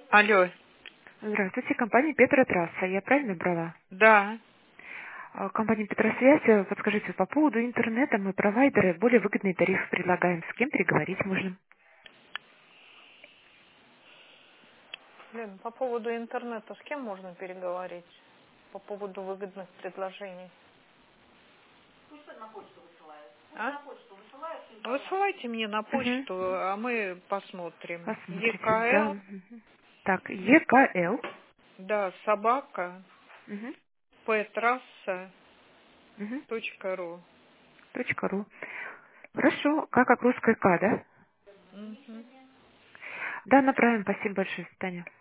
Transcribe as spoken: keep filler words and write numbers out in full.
Алло, Здравствуйте, компания Петротрасса. Я правильно брала? да. А, Компания Петросвязь, э, подскажите, по поводу интернета мы провайдеры более выгодные тарифы предлагаем. С кем переговорить можно? Блин, по поводу интернета с кем можно переговорить? По поводу выгодных предложений. А? Высылайте мне на Угу. почту, а мы посмотрим. Посмотрите, да. ЕКЛ, Мгм. Так, ЕКЛ. да, собака, Угу. птрасса Угу. точка ру. Точка ру. Хорошо, как, как русская К, да? Мгм. Да, направим. Спасибо большое, Таня.